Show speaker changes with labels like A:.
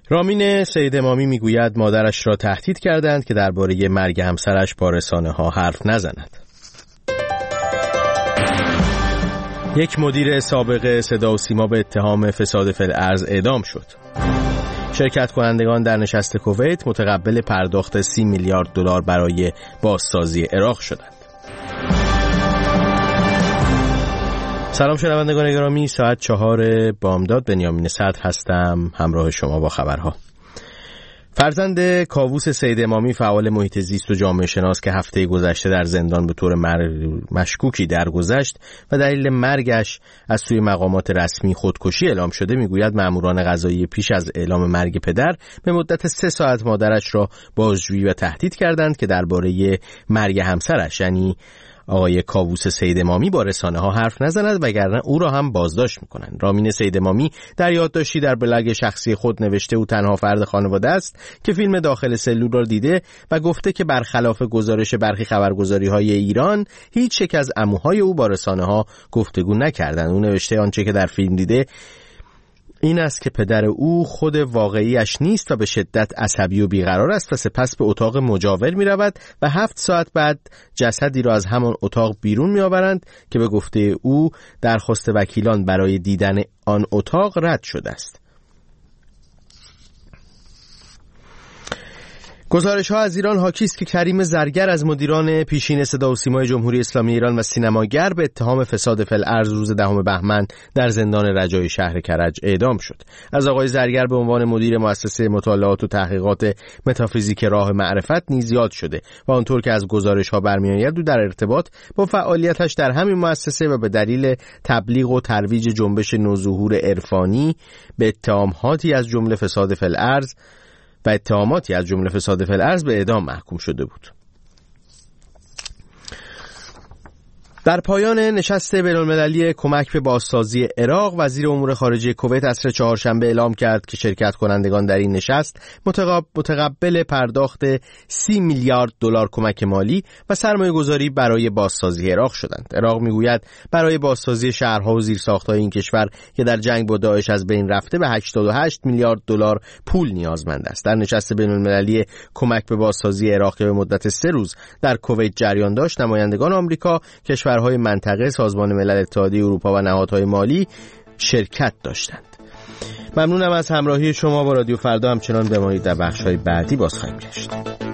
A: رامین سید امامی میگوید مادرش را تهدید کردند که درباره مرگ همسرش با رسانه‌ها حرف نزند. یک مدیر سابق صدا و سیما به اتهام فساد فی الارض اعدام شد. شرکت کنندگان در نشست کویت متقبل پرداخت 30 میلیارد دلار برای بازسازی عراق شدند. سلام شنوندگان گرامی، ساعت 4 بامداد، بنیامین صدر هستم همراه شما با خبرها. فرزند کاووس سید امامی، فعال محیط زیست و جامعه شناس که هفته گذشته در زندان به طور مشکوکی درگذشت و دلیل مرگش از سوی مقامات رسمی خودکشی اعلام شده، میگوید ماموران قضایی پیش از اعلام مرگ پدر به مدت 3 ساعت مادرش را بازجویی و تهدید کردند که درباره مرگ همسرش یعنی آقای کاووس سید امامی با رسانه‌ها حرف نزند وگرنه او را هم بازداشت می‌کنند. رامین سید امامی در یادداشتی در بلاگ شخصی خود نوشته او تنها فرد خانواده است که فیلم داخل سلول را دیده و گفته که برخلاف گزارش برخی خبرگزاری‌های ایران هیچ یک از عموهای او با رسانه‌ها گفتگو نکردند. او نوشته آنچه که در فیلم دیده این است که پدر او خود واقعیش نیست و به شدت عصبی و بیقرار است و سپس به اتاق مجاور می رود و 7 ساعت بعد جسدی را از همان اتاق بیرون می آورند که به گفته او درخواست وکیلان برای دیدن آن اتاق رد شده است. گزارش ها از ایران حاکی است که کریم زرگر از مدیران پیشین صدا و سیمای جمهوری اسلامی ایران و سینماگر به اتهام فساد فی الارض روز 10 بهمن در زندان رجایی شهر کرج اعدام شد. از آقای زرگر به عنوان مدیر مؤسسه مطالعات و تحقیقات متافیزیک راه معرفت نیز یاد شده و آنطور که از گزارش ها برمی‌آید او در ارتباط با فعالیتش در همین مؤسسه و به دلیل تبلیغ و ترویج جنبش نوظهور عرفانی به اتهاماتی از جمله فساد فی الارض به اعدام محکوم شده بود. در پایان نشست بین‌المللی کمک به بازسازی عراق، وزیر امور خارجه کویت عصر چهارشنبه اعلام کرد که شرکت کنندگان در این نشست متقبل پرداخت 30 میلیارد دلار کمک مالی و سرمایه‌گذاری برای بازسازی عراق شدند. عراق میگوید برای بازسازی شهرها و زیرساخت‌های این کشور که در جنگ با داعش از بین رفته به 88 میلیارد دلار پول نیازمند است. در نشست بین‌المللی کمک به بازسازی عراق که به مدت 3 روز در کویت جریان داشت، نمایندگان آمریکا، کشورهای منطقه، سازمان ملل، اتحادیه اروپا و نهادهای مالی شرکت داشتند. ممنونم از همراهی شما با رادیو فردا. همچنان بمانید، در بخش‌های بعدی باز خواهیم گشت.